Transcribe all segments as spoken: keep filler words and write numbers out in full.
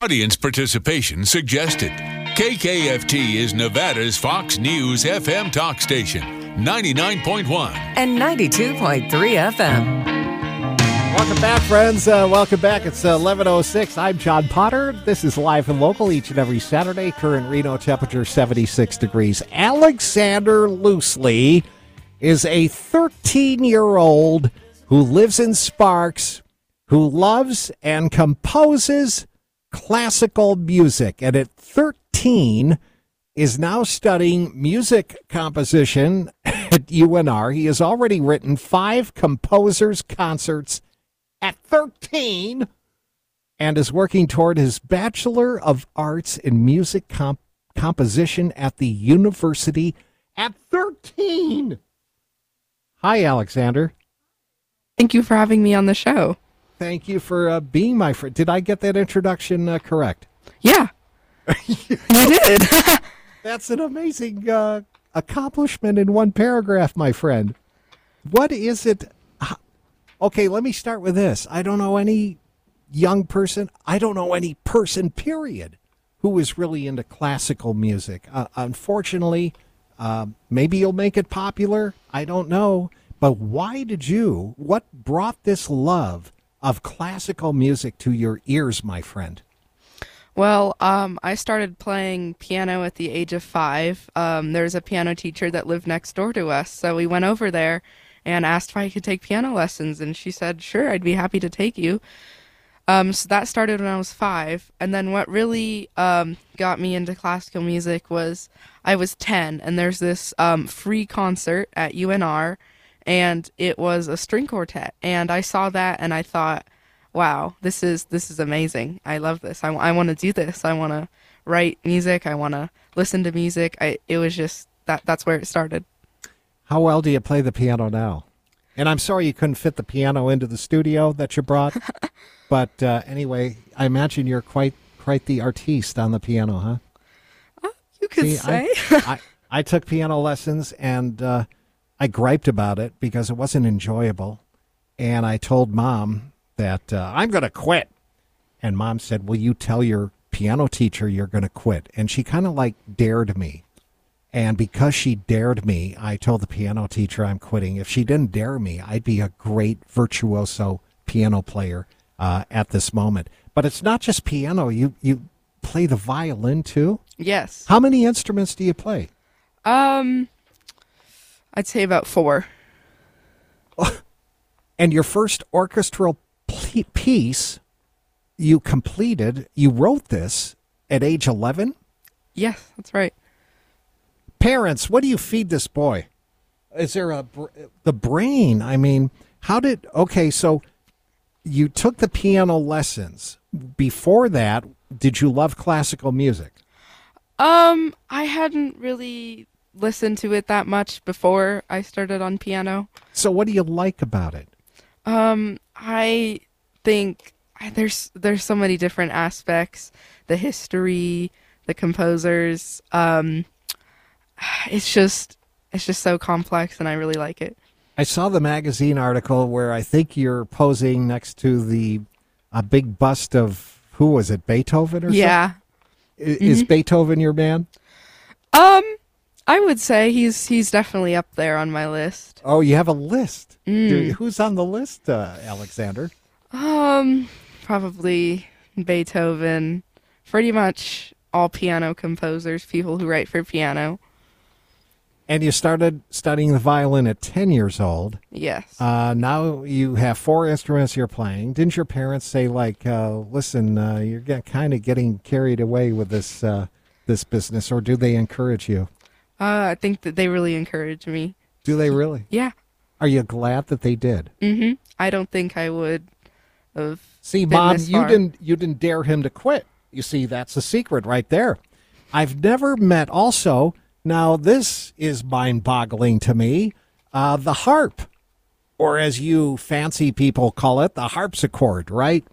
Audience participation suggested. K K F T is Nevada's Fox News F M talk station, ninety-nine point one and ninety-two point three F M. Welcome back, friends. Uh, welcome back. It's eleven oh six. I'm John Potter. This is Live and Local each and every Saturday. Current Reno temperature seventy-six degrees. Alexander Loosely is a thirteen-year-old who lives in Sparks, who loves and composes classical music. And at thirteen, is now studying music composition at U N R. He has already written five composers' concerts at thirteen and is working toward his Bachelor of Arts in Music Comp- Composition at the university at thirteen. Hi, Alexander. Thank you for having me on the show. Thank you for uh, being my friend. Did I get that introduction uh, correct? Yeah, you did. That's an amazing uh, accomplishment in one paragraph, my friend. What is it? Okay, let me start with this. I don't know any young person, I don't know any person, period, who is really into classical music. Uh, unfortunately, uh, maybe you'll make it popular. I don't know. But why did you, what brought this love of classical music to your ears, my friend? Well, um, I started playing piano at the age of five. Um, there's a piano teacher that lived next door to us, so we went over there and asked if I could take piano lessons, and she said, sure, I'd be happy to take you. Um, so that started when I was five, and then what really um, got me into classical music was I was ten, and there's this um, free concert at U N R, and it was a string quartet, and I saw that, and I thought, wow, this is this is amazing. I love this. I, I want to do this. I want to write music. I want to listen to music. I it was just that that's where it started. How well do you play the piano now? And I'm sorry you couldn't fit the piano into the studio that you brought, but uh, anyway, I imagine you're quite quite the artiste on the piano, huh? Uh, you could See, say. I, I, I took piano lessons, and uh, I griped about it because it wasn't enjoyable, and I told Mom that uh, I'm going to quit. And Mom said, will you tell your piano teacher you're going to quit? And she kind of like dared me. And because she dared me, I told the piano teacher I'm quitting. If she didn't dare me, I'd be a great virtuoso piano player uh, at this moment. But it's not just piano. You, you play the violin too? Yes. How many instruments do you play? Um, I'd say about four. And your first orchestral piece you completed, you wrote this at age eleven? Yes, that's right. Parents, what do you feed this boy? Is there a, the brain, I mean, how did, okay, so you took the piano lessons. Before that, did you love classical music? Um, I hadn't really listened to it that much before I started on piano. So what do you like about it? Um, I think there's there's so many different aspects, the history, the composers. Um, it's just it's just so complex, and I really like it. I saw the magazine article where I think you're posing next to the a big bust of, who was it, Beethoven or yeah. something? Yeah. Mm-hmm. Is Beethoven your man? Um, I would say he's he's definitely up there on my list. Oh, you have a list. Mm. Do, who's on the list, uh, Alexander? Um, probably Beethoven. Pretty much all piano composers, people who write for piano. And you started studying the violin at ten years old. Yes. Uh, now you have four instruments you're playing. Didn't your parents say, like, uh, listen, uh, you're get, kind of getting carried away with this uh, this business, or do they encourage you? Uh, I think that they really encourage me. Do they really? Yeah. Are you glad that they did? Mm-hmm. I don't think I would have. See, been Mom, this you far. didn't you didn't dare him to quit. You see, that's the secret right there. I've never met also, now this is mind-boggling to me, uh, the harp, or as you fancy people call it, the harpsichord, right?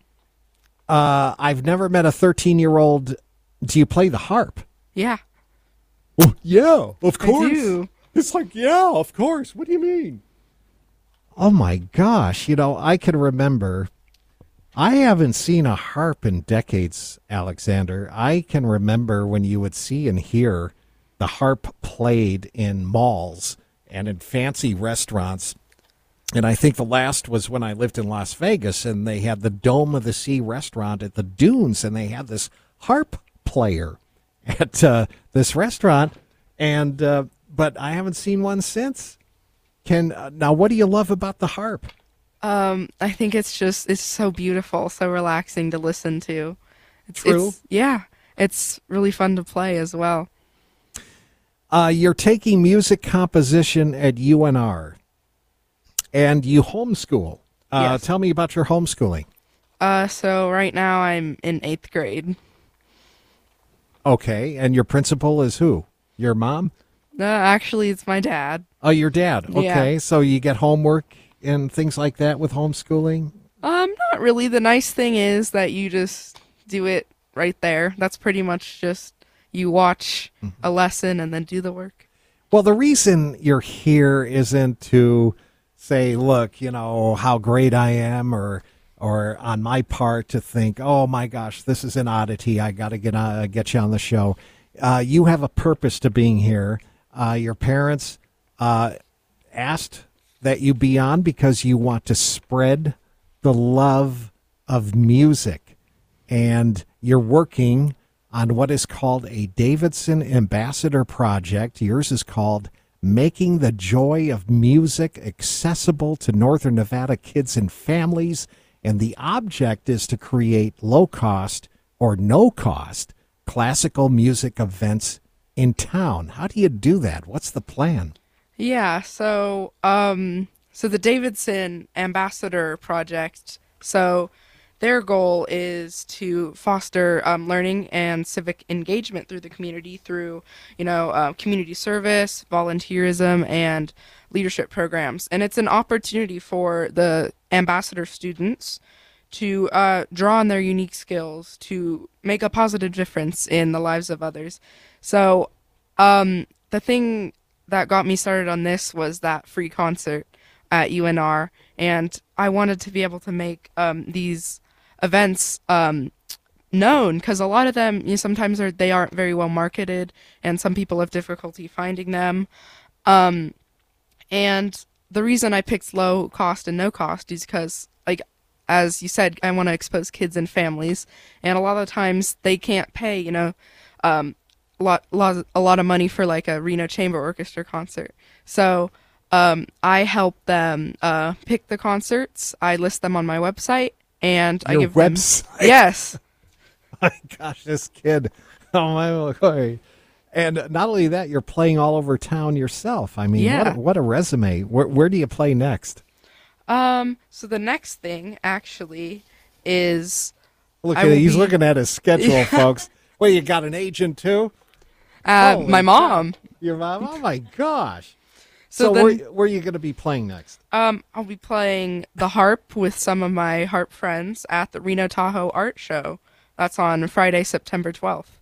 Uh, I've never met a thirteen-year-old. Do you play the harp? Yeah. Oh, yeah, of I course. do. It's like, yeah, of course. What do you mean? Oh, my gosh. You know, I can remember I haven't seen a harp in decades, Alexander. I can remember when you would see and hear the harp played in malls and in fancy restaurants. And I think the last was when I lived in Las Vegas, and they had the Dome of the Sea restaurant at the Dunes, and they had this harp player at uh, this restaurant. And uh, but I haven't seen one since. Can uh, now, what do you love about the harp? Um, I think it's just it's so beautiful, so relaxing to listen to. It's, True. It's, yeah, it's really fun to play as well. Uh, you're taking music composition at U N R, and you homeschool. Uh, Yes. Tell me about your homeschooling. Uh, so right now I'm in eighth grade. Okay, and your principal is who? Your mom? No, actually, it's my dad. Oh, your dad. Okay, Yeah. so you get homework and things like that with homeschooling? Um, not really. The nice thing is that you just do it right there. That's pretty much just you watch a lesson and then do the work. Well, the reason you're here isn't to say, look, you know, how great I am, or or on my part to think, oh, my gosh, this is an oddity. I got to get uh, get you on the show. Uh, you have a purpose to being here. Uh, your parents uh, asked that you be on because you want to spread the love of music. And you're working on what is called a Davidson Ambassador Project. Yours is called Making the Joy of Music Accessible to Northern Nevada Kids and Families. And the object is to create low-cost or no-cost classical music events in town. How do you do that? What's the plan? Yeah, so um so the Davidson Ambassador Project, so their goal is to foster um, learning and civic engagement through the community through, you know, uh, community service, volunteerism, and leadership programs. And it's an opportunity for the ambassador students to uh, draw on their unique skills to make a positive difference in the lives of others. So um, the thing that got me started on this was that free concert at U N R, and I wanted to be able to make um, these events um, known, because a lot of them, you know, sometimes are, they aren't very well marketed, and some people have difficulty finding them. Um, and the reason I picked low cost and no cost is because, like, as you said, I want to expose kids and families, and a lot of times they can't pay, you know, um, a lot, lot, a lot of money for like a Reno Chamber Orchestra concert. So um, I help them uh, pick the concerts. I list them on my website, and I Your give website? them. Yes. My gosh, this kid. Oh, my God. And not only that, you're playing all over town yourself. I mean, Yeah. what, a, what a resume. Where, where do you play next? Um. So the next thing actually is Look I at it. will He's be- looking at his schedule, folks. Well, you got an agent, too? uh, Holy my mom. Your mom? Oh, my gosh. So So, then- where, where are you going to be playing next? Um, I'll be playing the harp with some of my harp friends at the Reno Tahoe Art Show. That's on Friday, September twelfth.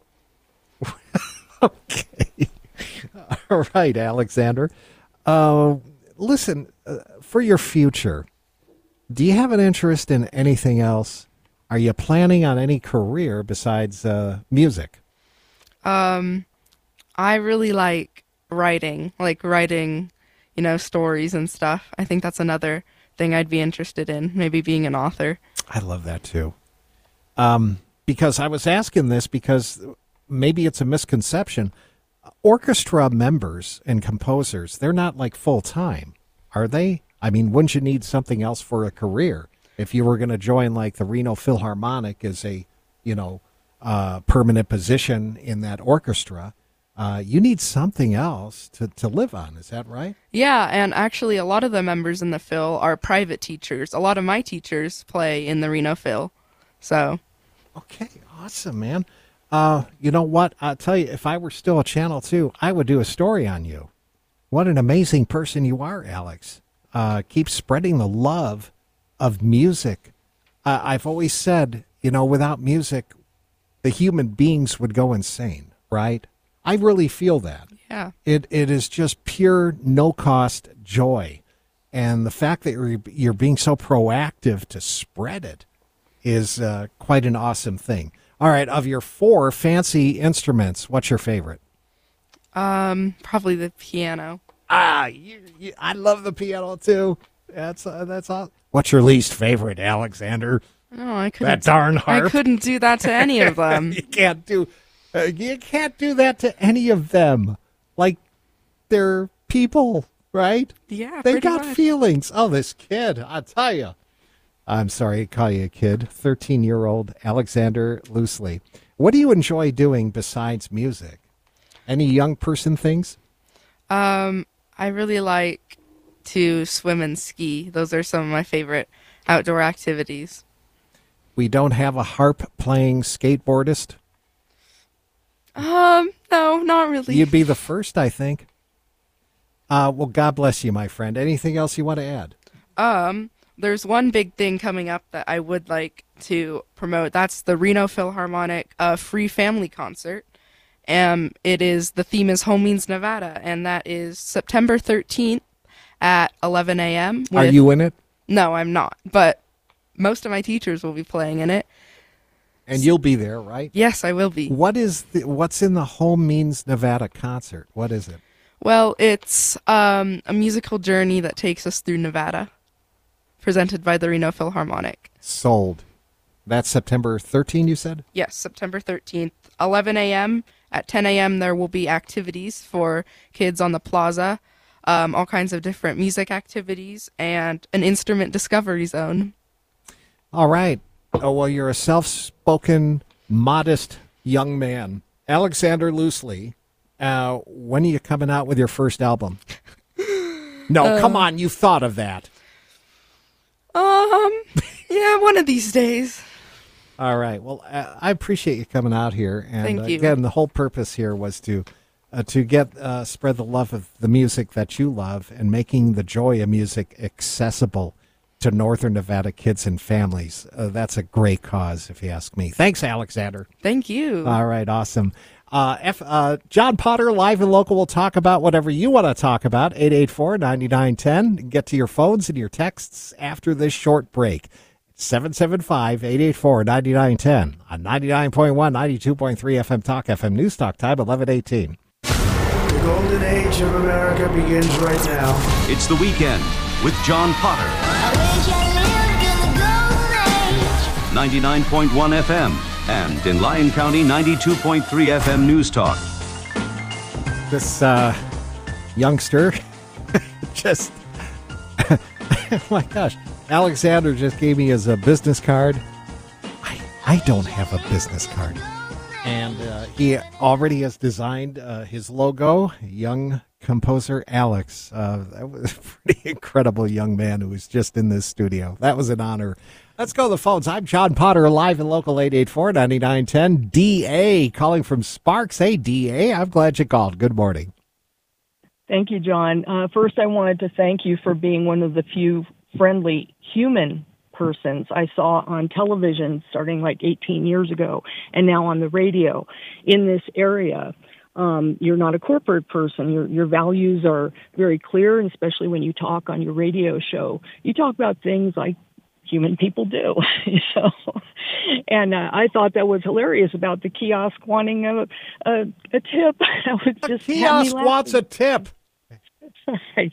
Okay. All right, Alexander. Uh, listen, uh, for your future, do you have an interest in anything else? Are you planning on any career besides uh, music? Um, I really like writing, like writing, you know, stories and stuff. I think that's another thing I'd be interested in, maybe being an author. I love that too. Um, because I was asking this because maybe it's a misconception. Orchestra members and composers, they're not like full time, are they? I mean, wouldn't you need something else for a career if you were going to join like the Reno Philharmonic as a, you know, uh, permanent position in that orchestra? Uh, you need something else to, to live on. Is that right? Yeah, and actually a lot of the members in the Phil are private teachers. A lot of my teachers play in the Reno Phil. So, Okay, awesome, man. Uh, you know what? I'll tell you, if I were still a Channel two, I would do a story on you. What an amazing person you are, Alex. Uh, keep spreading the love of music. Uh, I've always said, you know, without music, the human beings would go insane, right? I really feel that. yeah. It it is just pure no cost joy, and the fact that you're you're being so proactive to spread it is uh, quite an awesome thing. All right, of your four fancy instruments, what's your favorite? Um, probably the piano. Ah, you, you, I love the piano too. That's uh, that's all. What's your least favorite, Alexander? No, I couldn't. That darn harp. I couldn't do that to any of them. you can't do. Uh, you can't do that to any of them. Like they're people, right? Yeah, they pretty got much. feelings. Oh, this kid, I tell you. I'm sorry to call you a kid. thirteen-year-old Alexander Loosely. What do you enjoy doing besides music? Any young person things? Um, I really like to swim and ski. Those are some of my favorite outdoor activities. We don't have a harp-playing skateboardist? Um, no, not really. You'd be the first, I think. Uh, well, God bless you, my friend. Anything else you want to add? Um, there's one big thing coming up that I would like to promote. That's the Reno Philharmonic uh, free family concert. Um, it is, the theme is Home Means Nevada, and that is September thirteenth at eleven a.m. Are you in it? No, I'm not, but most of my teachers will be playing in it. And you'll be there, right? Yes, I will be. What is the, what's in the Home Means Nevada concert? What is it? Well, it's um, a musical journey that takes us through Nevada, presented by the Reno Philharmonic. Sold. That's September thirteenth, you said? Yes, September thirteenth, eleven a.m. At ten a.m. there will be activities for kids on the plaza, um, all kinds of different music activities, and an instrument discovery zone. All right. Oh, well, you're a self-spoken, modest young man. Alexander Loosely, uh, when are you coming out with your first album? No, uh, come on, you've thought of that. Um, yeah, one of these days. All right. Well, uh, I appreciate you coming out here. And Thank uh, you. Again, the whole purpose here was to uh, to get uh, spread the love of the music that you love and making the joy of music accessible to Northern Nevada kids and families. Uh, that's a great cause, if you ask me. Thanks, Alexander. Thank you. All right. Awesome. Uh, F, uh, John Potter, live and local, will talk about whatever you want to talk about. eight eight four, nine nine one zero. Get to your phones and your texts after this short break. seven seven five, eight eight four, nine nine one zero on ninety-nine point one, ninety-two point three F M Talk, F M News Talk, time eleven eighteen. The golden age of America begins right now. It's The Weekend with John Potter. I wish I lived in the golden age. ninety-nine point one F M and in Lyon County, ninety-two point three F M News Talk. This uh, youngster just, oh my gosh, Alexander just gave me his uh, business card. I, I don't have a business card. And uh, he already has designed uh, his logo, young composer Alex. Uh, that was a pretty incredible young man who was just in this studio. That was an honor. Let's go to the phones. I'm John Potter, live and local, eight eight four, nine nine one zero. D A calling from Sparks. Hey, D A, I'm glad you called. Good morning. Thank you, John. Uh, first, I wanted to thank you for being one of the few friendly human persons I saw on television starting like eighteen years ago and now on the radio in this area. Um, you're not a corporate person. Your your values are very clear, and especially when you talk on your radio show. You talk about things like human people do. so, and uh, I thought that was hilarious about the kiosk wanting a, a, a tip. That was just the kiosk wants a tip. I,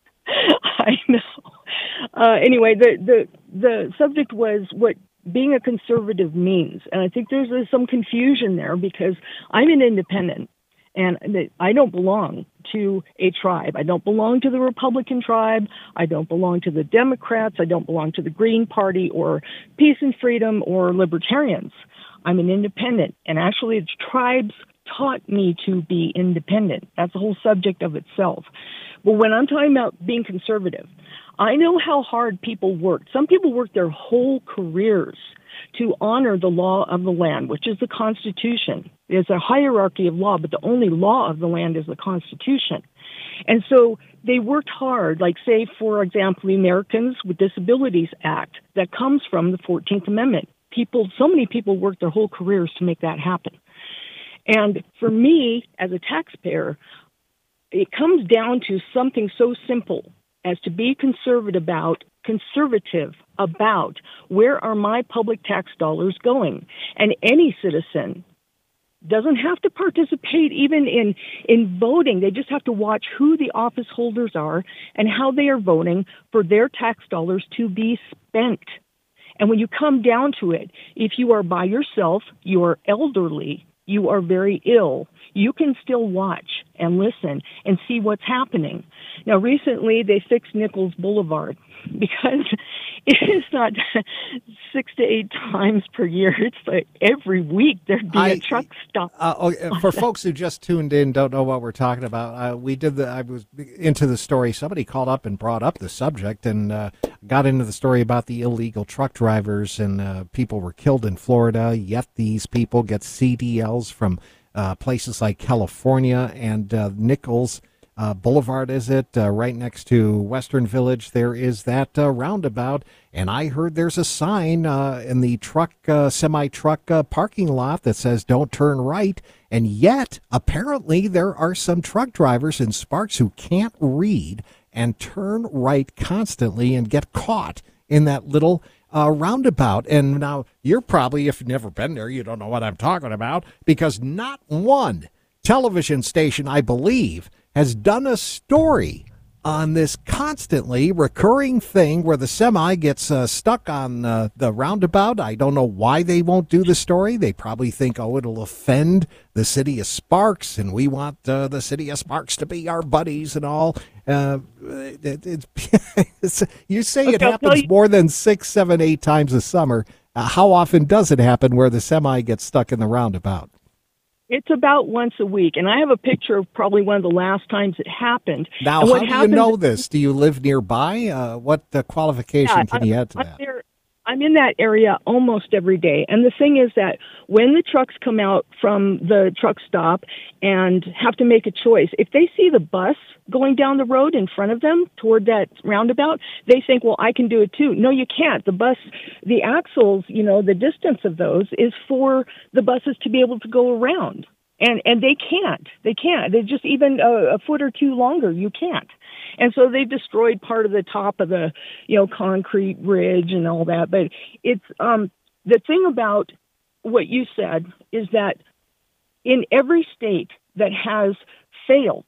I know. Uh, anyway, the, the the subject was what being a conservative means. And I think there's, there's some confusion there because I'm an independent and I don't belong to a tribe. I don't belong to the Republican tribe. I don't belong to the Democrats. I don't belong to the Green Party or Peace and Freedom or Libertarians. I'm an independent. And actually, the tribes taught me to be independent. That's the whole subject of itself. But when I'm talking about being conservative, I know how hard people work. Some people work their whole careers to honor the law of the land, which is the Constitution. There's a hierarchy of law, but the only law of the land is the Constitution. And so they worked hard, like, say, for example, the Americans with Disabilities Act that comes from the fourteenth Amendment. People, so many people work their whole careers to make that happen. And for me, as a taxpayer, it comes down to something so simple as to be conservative about conservative about where are my public tax dollars going. And any citizen doesn't have to participate even in, in voting. They just have to watch who the office holders are and how they are voting for their tax dollars to be spent. And when you come down to it, if you are by yourself, you are elderly, you are very ill, you can still watch and listen and see what's happening. Now, recently they fixed Nichols Boulevard because it is not six to eight times per year. It's like every week there'd be I, a truck stop. Uh, oh, for folks who just tuned in, don't know what we're talking about, uh, we did the, I was into the story. Somebody called up and brought up the subject and uh, got into the story about the illegal truck drivers and uh, people were killed in Florida, yet these people get C D Ls from uh, places like California and uh, Nichols Uh, Boulevard, is it, uh, right next to Western Village? There is that uh, roundabout, and I heard there's a sign uh, in the truck, uh, semi-truck uh, parking lot that says don't turn right, and yet, apparently, there are some truck drivers in Sparks who can't read and turn right constantly and get caught in that little uh, roundabout. And now, you're probably, if you've never been there, you don't know what I'm talking about, because not one television station, I believe, has done a story on this constantly recurring thing where the semi gets uh, stuck on uh, the roundabout. I don't know why they won't do the story. They probably think, oh, it'll offend the city of Sparks, and we want uh, the city of Sparks to be our buddies and all. Uh, it, it, it's, you say it okay, happens more than six, seven, eight times a summer. Uh, how often does it happen where the semi gets stuck in the roundabout? It's about once a week, and I have a picture of probably one of the last times it happened. Now, and how what do you happens know is- this? Do you live nearby? Uh, what uh, qualification Yeah, can you add to I'm that? there- I'm in that area almost every day. And the thing is that when the trucks come out from the truck stop and have to make a choice, if they see the bus going down the road in front of them toward that roundabout, they think, well, I can do it too. No, you can't. The bus, the axles, you know, the distance of those is for the buses to be able to go around. And and they can't. They can't. They're just even a, a foot or two longer. You can't. And so they destroyed part of the top of the, you know, concrete bridge and all that. But it's um, the thing about what you said is that in every state that has failed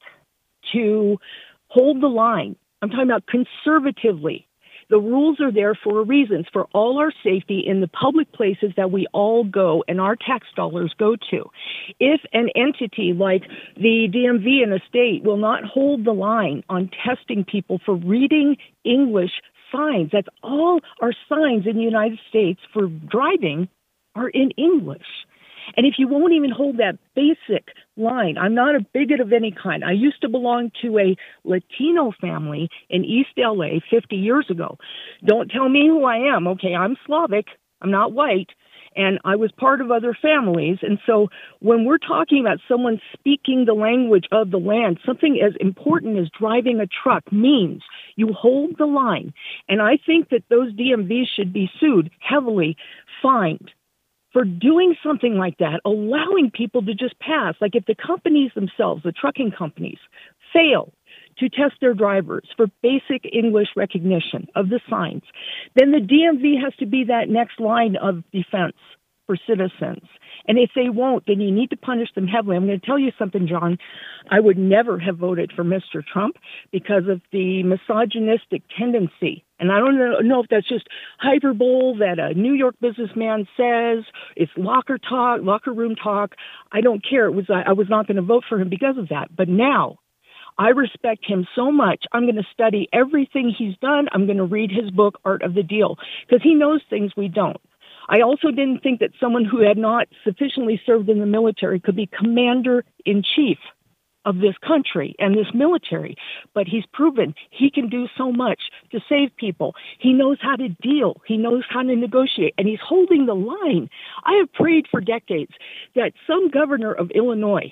to hold the line, I'm talking about conservatively, the rules are there for a reason, for all our safety in the public places that we all go and our tax dollars go to. If an entity like the D M V in a state will not hold the line on testing people for reading English signs, that's all our signs in the United States for driving are in English. And if you won't even hold that basic line, I'm not a bigot of any kind. I used to belong to a Latino family in East L A fifty years ago. Don't tell me who I am. Okay, I'm Slavic. I'm not white. And I was part of other families. And so when we're talking about someone speaking the language of the land, something as important as driving a truck means you hold the line. And I think that those D M Vs should be sued, heavily fined, for doing something like that, allowing people to just pass. Like if the companies themselves, the trucking companies, fail to test their drivers for basic English recognition of the signs, then the D M V has to be that next line of defense for citizens. And if they won't, then you need to punish them heavily. I'm going to tell you something, John. I would never have voted for Mister Trump because of the misogynistic tendency. And I don't know if that's just hyperbole that a New York businessman says. It's locker talk, locker room talk. I don't care. It was I was not going to vote for him because of that. But now I respect him so much. I'm going to study everything he's done. I'm going to read his book, Art of the Deal, because he knows things we don't. I also didn't think that someone who had not sufficiently served in the military could be commander-in-chief of this country and this military. But he's proven he can do so much to save people. He knows how to deal. He knows how to negotiate. And he's holding the line. I have prayed for decades that some governor of Illinois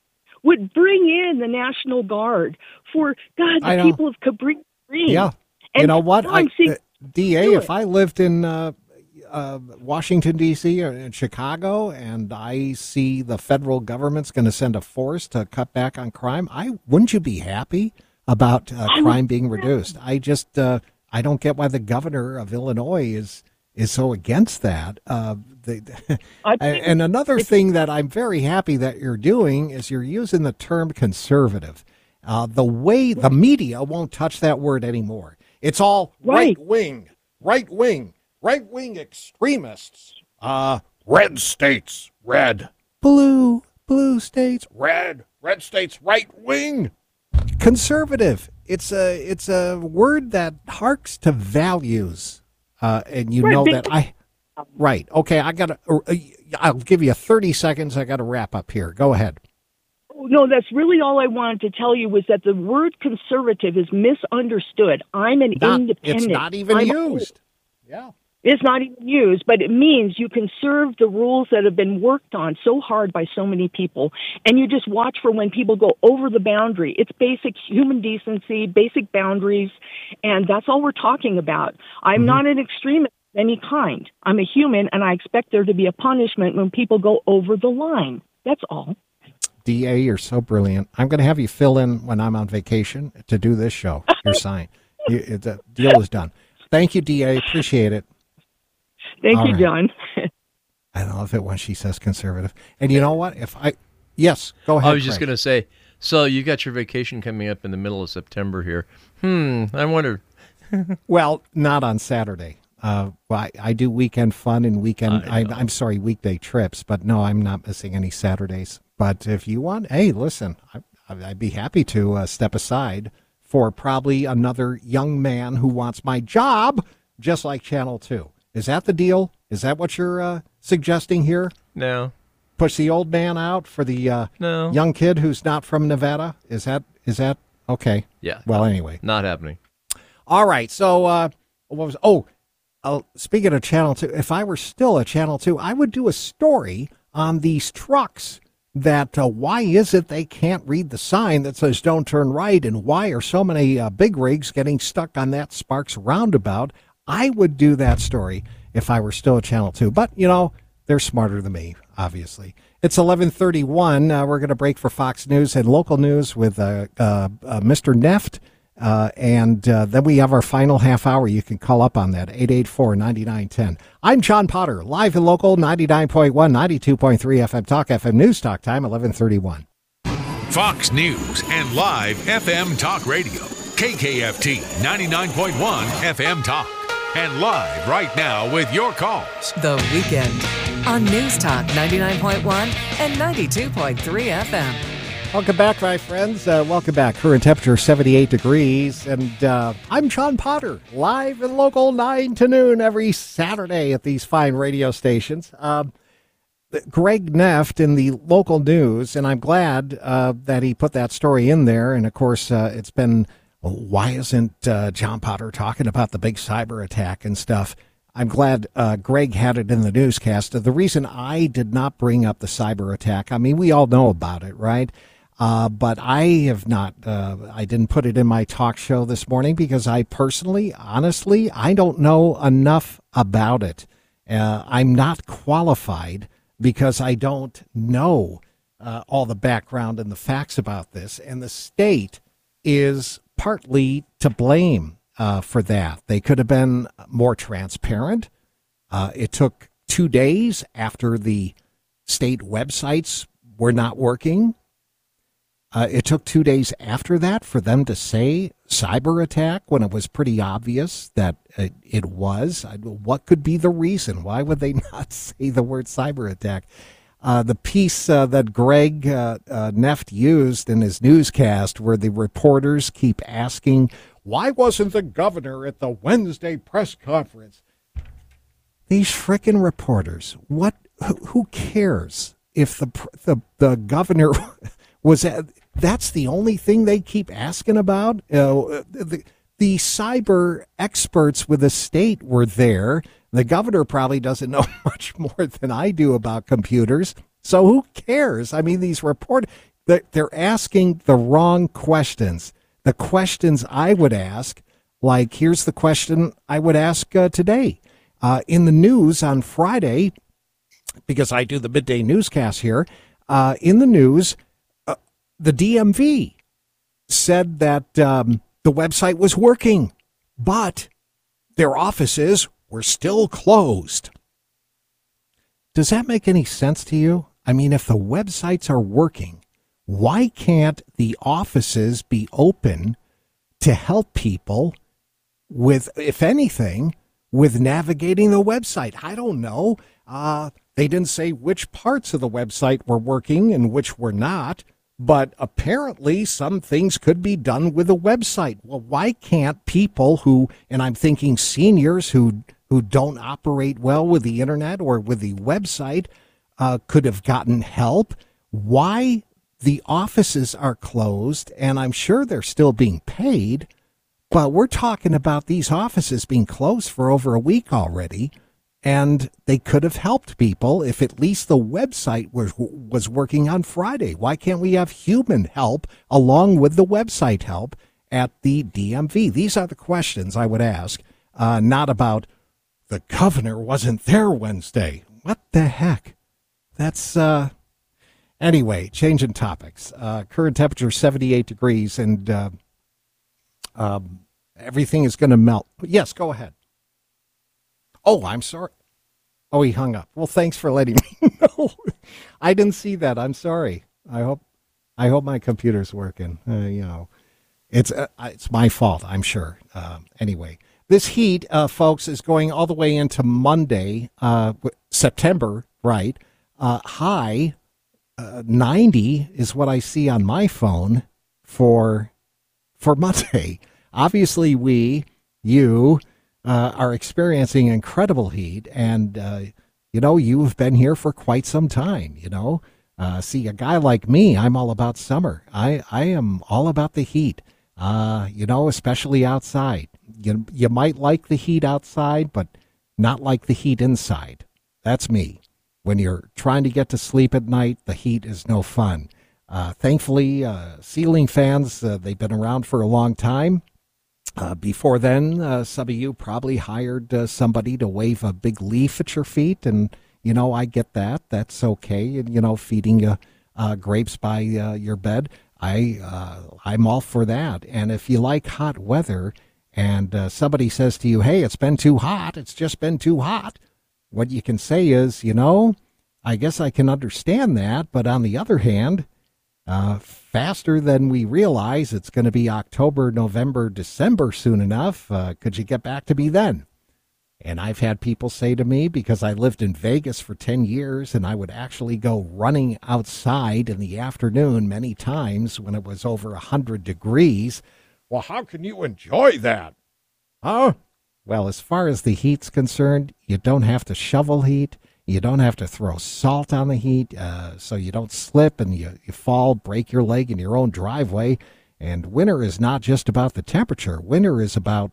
would bring in the National Guard for, God, the people of Cabrini Green. Yeah. And you know what? I, seeing, uh, D A, if I lived in uh, uh, Washington, D C or in Chicago, and I see the federal government's going to send a force to cut back on crime, I wouldn't you be happy about uh, crime being reduced? I just, uh, I don't get why the governor of Illinois is is so against that. Uh, they, I think and another thing that I'm very happy that you're doing is you're using the term conservative. Uh, the way the media won't touch that word anymore. It's all Right. right wing, right wing, right wing extremists. Uh, red states, red. Blue, blue states, red. Red states, right wing. Conservative. It's a it's a word that harks to values, uh, and you Right, know big- that I. Right. Okay. I got to. Uh, I'll give you thirty seconds. I got to wrap up here. Go ahead. No, that's really all I wanted to tell you was that the word conservative is misunderstood. I'm an Not, independent. it's not even I'm- used. Yeah. It's not even used, but it means you conserve the rules that have been worked on so hard by so many people, and you just watch for when people go over the boundary. It's basic human decency, basic boundaries, and that's all we're talking about. I'm Mm-hmm. not an extremist of any kind. I'm a human, and I expect there to be a punishment when people go over the line. That's all. D A, you're so brilliant. I'm going to have you fill in when I'm on vacation to do this show. Your sign. You, it- the deal is done. Thank you, D A. Appreciate it. Thank All you, right. John. I love it when she says conservative. And you know what? If I, yes, go ahead. I was just Craig. going to say, so you got your vacation coming up in the middle of September here. Hmm, I wonder. Well, not on Saturday. Uh, well, I, I do weekend fun and weekend. I I know. I'm sorry, weekday trips. But no, I'm not missing any Saturdays. But if you want, hey, listen, I, I'd be happy to uh, step aside for probably another young man who wants my job, just like Channel Two. Is that the deal? Is that what you're uh, suggesting here? No, Push the old man out for the uh, no. young kid who's not from Nevada? Is that is that okay? Yeah. Well, anyway. Not happening. All right. So, uh, what was? Oh, uh, speaking of Channel Two, if I were still at Channel Two, I would do a story on these trucks. That uh, why is it they can't read the sign that says "Don't turn right," and why are so many uh, big rigs getting stuck on that Sparks roundabout? I would do that story if I were still at Channel Two, but you know they're smarter than me, obviously. It's eleven thirty-one. Uh, we're going to break for Fox News and local news with uh, uh, uh, Mister Neft. Uh, and uh, then we have our final half hour. You can call up on that, eight eight four, nine nine one zero. I'm John Potter, live and local, ninety-nine point one, ninety-two point three F M Talk, F M News Talk Time, eleven thirty-one. Fox News and live F M Talk Radio. K K F T ninety-nine point one F M Talk. And live right now with your calls. The Weekend on News Talk ninety-nine point one and ninety-two point three F M. Welcome back, my friends. Uh, welcome back. Current temperature seventy-eight degrees. And uh, I'm John Potter, live and local, nine to noon every Saturday at these fine radio stations. Uh, Greg Neft in the local news, and I'm glad uh, that he put that story in there. And, of course, uh, it's been, well, why isn't uh, John Potter talking about the big cyber attack and stuff? I'm glad uh, Greg had it in the newscast. The reason I did not bring up the cyber attack, I mean, we all know about it, right? Uh, but I have not, uh, I didn't put it in my talk show this morning because I personally, honestly, I don't know enough about it. Uh, I'm not qualified because I don't know uh, all the background and the facts about this. And the state is partly to blame uh, for that. They could have been more transparent. Uh, it took two days after the state websites were not working. Uh, it took two days after that for them to say cyber attack when it was pretty obvious that it, it was. I, what could be the reason? Why would they not say the word cyber attack? Uh, the piece uh, that Greg uh, uh, Neft used in his newscast where the reporters keep asking, why wasn't the governor at the Wednesday press conference? These frickin' reporters, what? Who, who cares if the the, the governor was at... That's the only thing they keep asking about. Uh, the, the cyber experts with the state were there. The governor probably doesn't know much more than I do about computers. So who cares? I mean, these report they're asking the wrong questions. The questions I would ask, like here's the question I would ask uh, today uh, in the news on Friday, because I do the midday newscast here. Uh, in the news. The D M V said that um, the website was working, but their offices were still closed. Does that make any sense to you? I mean, if the websites are working, why can't the offices be open to help people with, if anything, with navigating the website? I don't know. Uh, they didn't say which parts of the website were working and which were not, but apparently some things could be done with the website. Well, why can't people who, and I'm thinking seniors who who don't operate well with the internet or with the website, uh, could have gotten help? Why the offices are closed, and I'm sure they're still being paid, but we're talking about these offices being closed for over a week already, and they could have helped people if at least the website was was working on Friday. Why can't we have human help along with the website help at the D M V? These are the questions I would ask, uh, not about the governor wasn't there Wednesday. What the heck? That's, uh, anyway, changing topics. Uh, current temperature seventy-eight degrees, and uh, um, everything is going to melt. Yes, go ahead. Oh, I'm sorry. Oh, he hung up. Well, thanks for letting me know. I didn't see that. I'm sorry. I hope I hope my computer's working. Uh, you know, it's uh, it's my fault, I'm sure. Uh, anyway, this heat, uh, folks, is going all the way into Monday, uh, September, right? Uh, high uh, ninety is what I see on my phone for for Monday. Obviously, we, you, uh, are experiencing incredible heat, and uh, you know, you've been here for quite some time. You know, uh, see, a guy like me, I'm all about summer. I I am all about the heat. Uh, you know, especially outside. You you might like the heat outside, but not like the heat inside. That's me. When you're trying to get to sleep at night, the heat is no fun. Uh, thankfully, uh, ceiling fans, uh, they've been around for a long time. Uh, before then, uh, some of you probably hired uh, somebody to wave a big leaf at your feet, and, you know, I get that. That's okay. And, you know, feeding you uh, grapes by uh, your bed, I, uh, I'm all for that. And if you like hot weather and uh, somebody says to you, hey, it's been too hot, it's just been too hot, what you can say is, you know, I guess I can understand that, but on the other hand, uh, faster than we realize, it's going to be October, November, December soon enough. Uh, could you get back to me then? And I've had people say to me, because I lived in Vegas for ten years, and I would actually go running outside in the afternoon many times when it was over one hundred degrees. Well, how can you enjoy that? Huh? Well, as far as the heat's concerned, you don't have to shovel heat. You don't have to throw salt on the heat, uh, so you don't slip and you, you fall, break your leg in your own driveway. And winter is not just about the temperature. Winter is about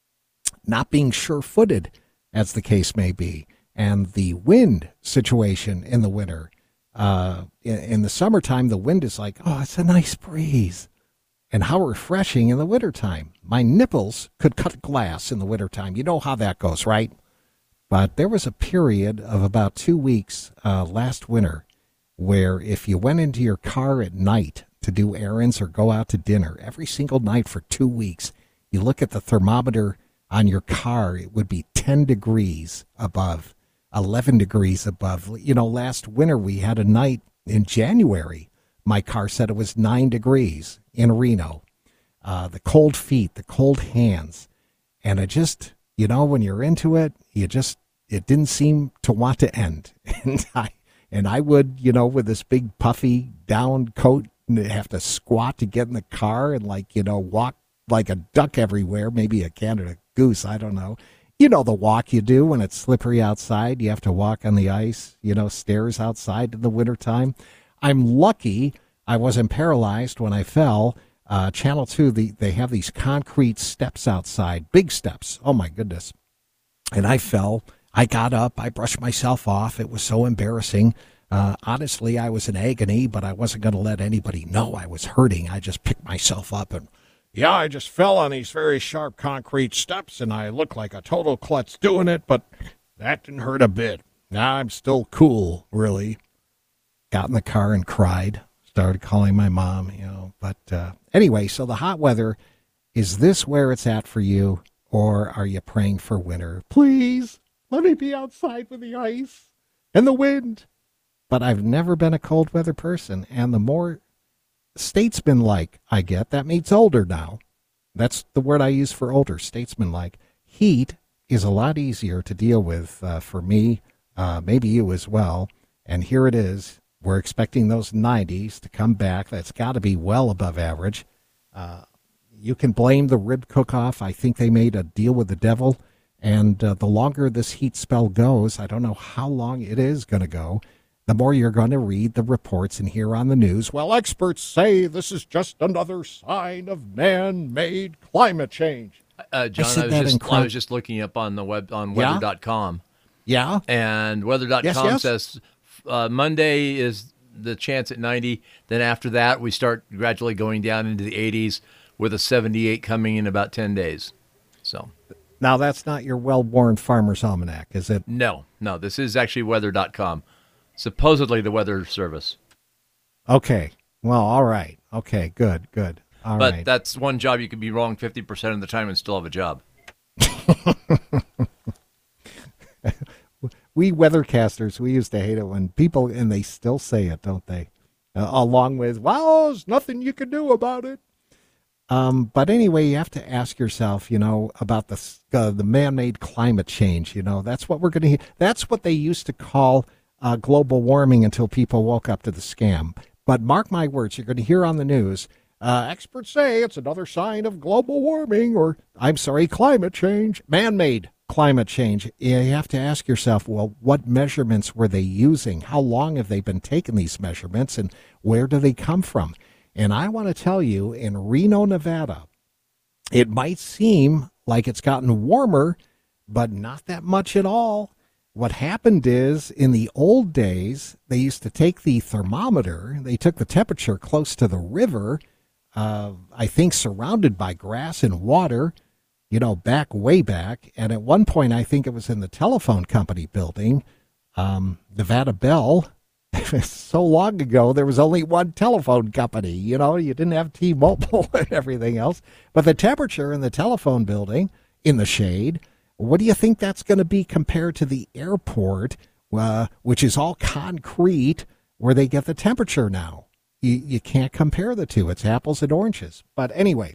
not being sure-footed, as the case may be. And the wind situation in the winter, uh, in, in the summertime, the wind is like, oh, it's a nice breeze. And how refreshing in the wintertime. My nipples could cut glass in the wintertime. You know how that goes, right? But there was a period of about two weeks uh, last winter where if you went into your car at night to do errands or go out to dinner, every single night for two weeks, you look at the thermometer on your car, it would be ten degrees above, eleven degrees above. You know, last winter we had a night in January. My car said it was nine degrees in Reno. Uh, the cold feet, the cold hands. And it just, you know, when you're into it, you just, it didn't seem to want to end. And I, and I would, you know, with this big puffy down coat, have to squat to get in the car and, like, you know, walk like a duck everywhere, maybe a Canada goose, I don't know. You know the walk you do when it's slippery outside. You have to walk on the ice, you know, stairs outside in the wintertime. I'm lucky I wasn't paralyzed when I fell. Uh, Channel two, the, they have these concrete steps outside, big steps. Oh, my goodness. And I fell. I got up. I brushed myself off. It was so embarrassing. Uh, honestly, I was in agony, but I wasn't going to let anybody know I was hurting. I just picked myself up and, yeah, I just fell on these very sharp concrete steps, and I looked like a total klutz doing it, but that didn't hurt a bit. Now I'm still cool, really. Got in the car and cried. Started calling my mom, you know. But uh, anyway, so the hot weather, is this where it's at for you? or are you praying for winter? Please, let me be outside with the ice and the wind. But I've never been a cold weather person, and the more statesman-like I get, that means older now. That's the word I use for older, statesman-like. Heat is a lot easier to deal with uh, for me, uh, maybe you as well. And here it is. We're expecting those nineties to come back. That's got to be well above average. Uh, you can blame the rib cook-off. I think they made a deal with the devil. And uh, the longer this heat spell goes, I don't know how long it is going to go, the more you're going to read the reports and hear on the news, well, experts say this is just another sign of man-made climate change. Uh, John, I, I, was just, cr- I was just looking up on the web on yeah? weather dot com. Yeah. And weather dot com yes, yes. says uh, Monday is the chance at ninety. Then after that, we start gradually going down into the eighties with a seventy-eight coming in about ten days. So now that's not your well-worn Farmer's Almanac, is it? No, no. This is actually weather dot com, supposedly the weather service. Okay. Well, all right. Okay, good, good. All but right. That's one job you could be wrong fifty percent of the time and still have a job. We weathercasters, we used to hate it when people, and they still say it, don't they? Uh, along with, well, there's nothing you can do about it. Um, but anyway, you have to ask yourself, you know, about the uh, the man-made climate change. You know, that's what we're going to hear. That's what they used to call uh, global warming until people woke up to the scam. But mark my words, you're going to hear on the news, uh, experts say it's another sign of global warming, or, I'm sorry, climate change, man-made climate change. You have to ask yourself, well, what measurements were they using? How long have they been taking these measurements, and where do they come from? And I want to tell you, in Reno, Nevada, it might seem like it's gotten warmer, but not that much at all. What happened is, in the old days, they used to take the thermometer, they took the temperature close to the river, uh, I think surrounded by grass and water, you know, back, way back. And at one point, I think it was in the telephone company building, um, Nevada Bell. So long ago, there was only one telephone company. You know, you didn't have T-Mobile and everything else. But the temperature in the telephone building, in the shade, what do you think that's going to be compared to the airport, uh, which is all concrete, where they get the temperature now? You, you can't compare the two. It's apples and oranges. But anyway,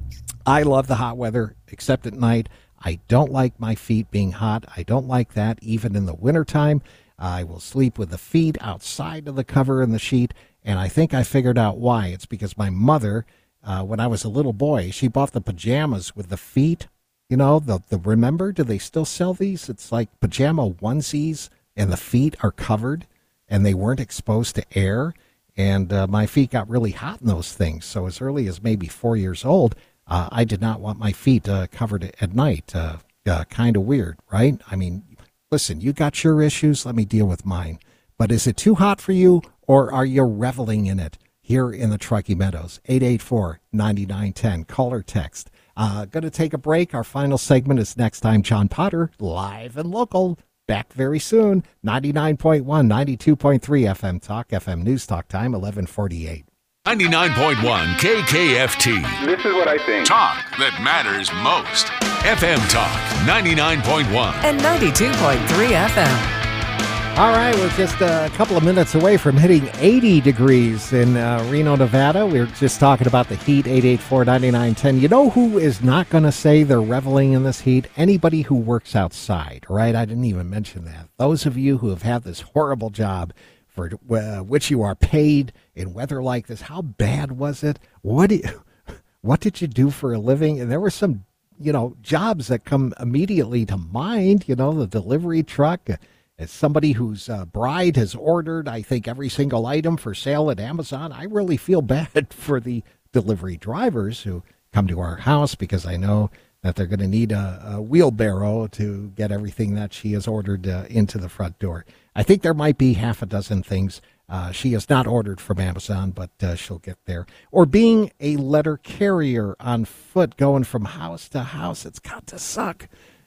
I love the hot weather, except at night. I don't like my feet being hot. I don't like that even in the wintertime. I will sleep with the feet outside of the cover in the sheet, and I think I figured out why. It's because my mother, uh, when I was a little boy, she bought the pajamas with the feet. You know, the, the remember, do they still sell these? It's like pajama onesies, and the feet are covered, and they weren't exposed to air. And uh, my feet got really hot in those things. So as early as maybe four years old, uh, I did not want my feet uh, covered at night. Uh, uh, kind of weird, right? I mean, listen, you got your issues. Let me deal with mine. But is it too hot for you, or are you reveling in it here in the Truckee Meadows? eight eight four, nine nine one zero. Call or text. Uh, going to take a break. Our final segment is next time. John Potter, live and local. Back very soon. ninety-nine point one, ninety-two point three F M Talk, F M News Talk Time, eleven forty-eight. ninety-nine point one K K F T. This is what I think. Talk that matters most. F M Talk, ninety-nine point one. And ninety-two point three F M. All right, we're just a couple of minutes away from hitting eighty degrees in uh, Reno, Nevada. We were just talking about the heat, eight eight four, nine nine one zero. You know who is not going to say they're reveling in this heat? Anybody who works outside, right? I didn't even mention that. Those of you who have had this horrible job for uh, which you are paid in weather like this, how bad was it? What, do you, what did you do for a living? And there were some, you know, jobs that come immediately to mind, you know, the delivery truck. As somebody whose uh, bride has ordered, I think, every single item for sale at Amazon, I really feel bad for the delivery drivers who come to our house, because I know that they're going to need a, a wheelbarrow to get everything that she has ordered uh, into the front door. I think there might be half a dozen things uh, she has not ordered from Amazon, but uh, she'll get there. Or being a letter carrier on foot, going from house to house. It's got to suck.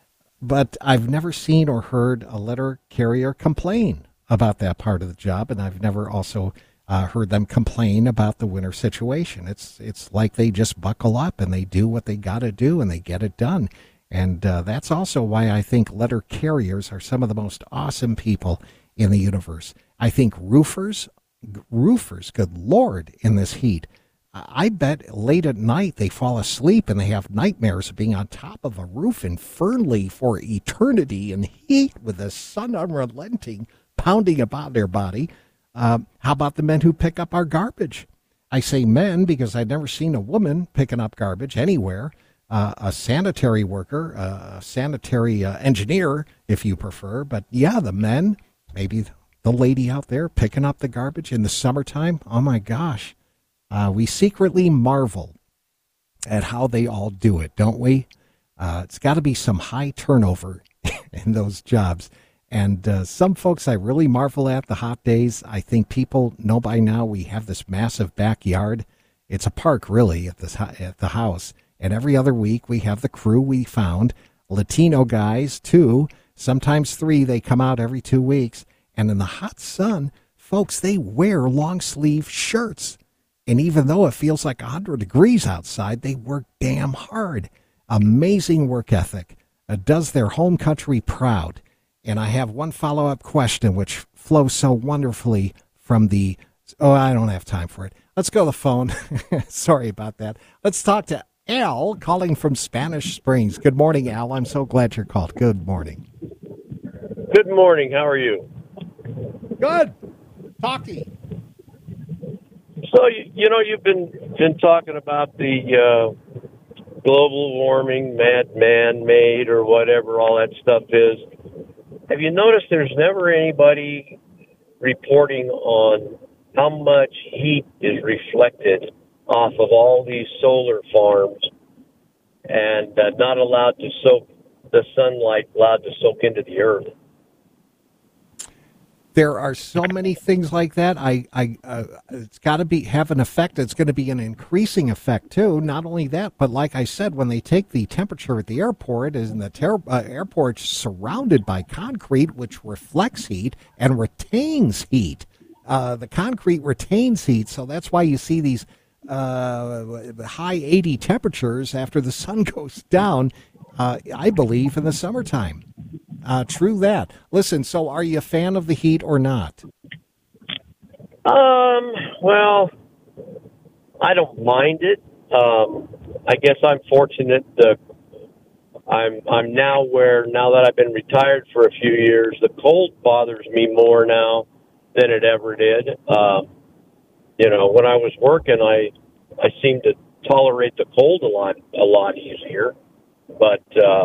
But I've never seen or heard a letter carrier complain about that part of the job, and I've never also uh, heard them complain about the winter situation. It's it's like they just buckle up and they do what they got to do and they get it done. And uh, that's also why I think letter carriers are some of the most awesome people in the universe. I think roofers, roofers, good Lord, in this heat, I bet late at night they fall asleep and they have nightmares of being on top of a roof in Fernley for eternity in heat with the sun unrelenting, pounding about their body. Uh, how about the men who pick up our garbage? I say men because I've never seen a woman picking up garbage anywhere. Uh, a sanitary worker, uh, a sanitary uh, engineer, if you prefer. But yeah, the men, maybe the lady out there picking up the garbage in the summertime. Oh my gosh. Uh, we secretly marvel at how they all do it, don't we? Uh, it's got to be some high turnover in those jobs. And uh, some folks I really marvel at the hot days. I think people know by now we have this massive backyard. It's a park, really, at, this, at the house. And every other week we have the crew we found, Latino guys, two, sometimes three. They come out every two weeks. And in the hot sun, folks, they wear long-sleeve shirts. And even though it feels like one hundred degrees outside, they work damn hard. Amazing work ethic. It does their home country proud. And I have one follow-up question, which flows so wonderfully from the... Oh, I don't have time for it. Let's go to the phone. Sorry about that. Let's talk to Al, calling from Spanish Springs. Good morning, Al. I'm so glad you're called. Good morning. Good morning. How are you? Good. Talk to you. So, you, you know, you've been been talking about the uh, global warming, mad man-made, or whatever all that stuff is. Have you noticed there's never anybody reporting on how much heat is reflected off of all these solar farms and uh, not allowed to soak, the sunlight allowed to soak into the earth? There are so many things like that. I, I, uh, it's got to be have an effect. It's going to be an increasing effect too. Not only that, but like I said, when they take the temperature at the airport, is in the ter- uh, airport surrounded by concrete, which reflects heat and retains heat. Uh, the concrete retains heat, so that's why you see these uh, high eighty temperatures after the sun goes down. Uh, I believe in the summertime. Uh, true that. Listen, so are you a fan of the heat or not? Um, well, I don't mind it. Um, I guess I'm fortunate that I'm I'm now where, now that I've been retired for a few years, the cold bothers me more now than it ever did. Um, you know, when I was working, I I seemed to tolerate the cold a lot a lot easier. But uh,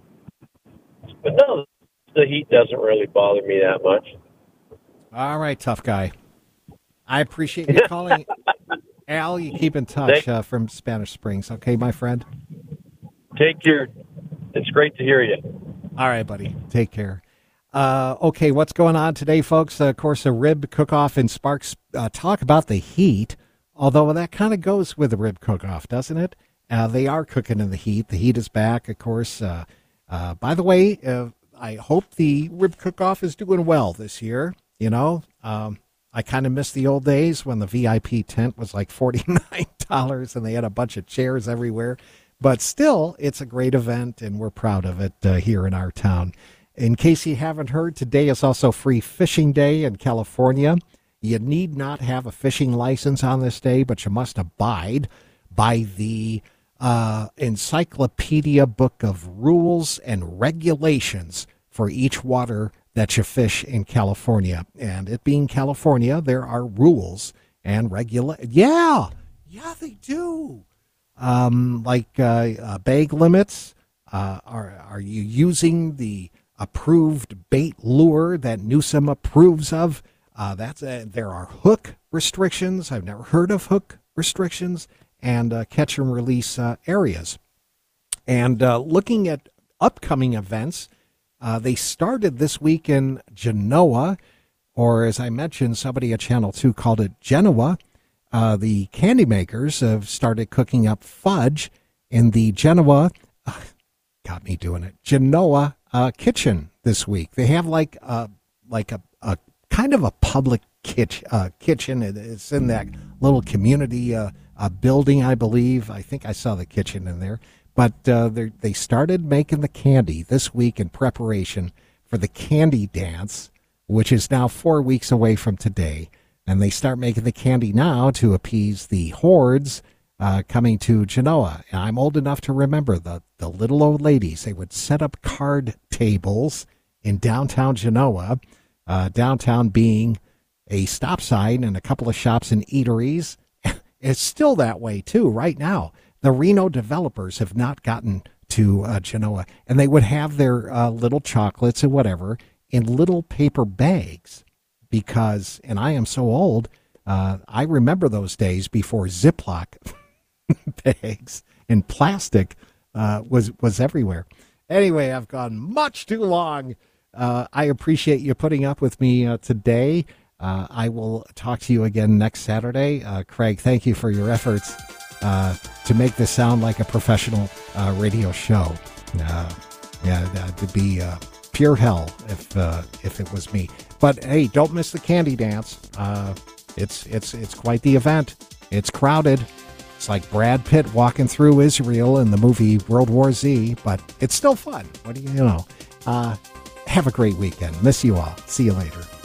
but no, the heat doesn't really bother me that much. All right, tough guy. I appreciate you calling. Al, you keep in touch uh, from Spanish Springs. Okay, my friend? Take care. It's great to hear you. All right, buddy. Take care. Uh, okay, what's going on today, folks? Uh, of course, a rib cook-off in Sparks. Uh, talk about the heat, although that kind of goes with the rib cook-off, doesn't it? Uh, they are cooking in the heat. The heat is back, of course. Uh, uh, by the way, uh, I hope the rib cook-off is doing well this year. You know, um, I kind of miss the old days when the V I P tent was like forty-nine dollars and they had a bunch of chairs everywhere. But still, it's a great event, and we're proud of it uh, here in our town. In case you haven't heard, today is also Free Fishing Day in California. You need not have a fishing license on this day, but you must abide by the uh, Encyclopedia Book of Rules and Regulations for each water that you fish in California. And it being California, there are rules and regula. Yeah, yeah, they do. Um, like uh, uh, bag limits. Uh, are are you using the approved bait lure that Newsom approves of? Uh, that's a, there are hook restrictions. I've never heard of hook restrictions. And uh, catch and release uh, areas. And uh, looking at upcoming events, uh, they started this week in Genoa, or as I mentioned, somebody at Channel two called it Genoa. Uh, the candy makers have started cooking up fudge in the Genoa, uh, got me doing it, Genoa uh, kitchen this week. They have like a, like a, a kind of a public kitch, uh, kitchen. It's in that little community uh, uh, building, I believe. I think I saw the kitchen in there. But uh, they they started making the candy this week in preparation for the candy dance, which is now four weeks away from today. And they start making the candy now to appease the hordes uh, coming to Genoa. And I'm old enough to remember the, the little old ladies. They would set up card tables in downtown Genoa, uh, downtown being a stop sign and a couple of shops and eateries. It's still that way, too, right now. The Reno developers have not gotten to uh, Genoa, and they would have their uh, little chocolates and whatever in little paper bags because, and I am so old, uh, I remember those days before Ziploc bags and plastic uh, was, was everywhere. Anyway, I've gone much too long. Uh, I appreciate you putting up with me uh, today. Uh, I will talk to you again next Saturday. Uh, Craig, thank you for your efforts uh, to make this sound like a professional uh, radio show. Uh, yeah, that would be uh, pure hell if uh, if it was me. But hey, don't miss the candy dance. Uh, it's it's it's quite the event. It's crowded. It's like Brad Pitt walking through Israel in the movie World War Z, but it's still fun. What do you know? Uh, have a great weekend. Miss you all. See you later.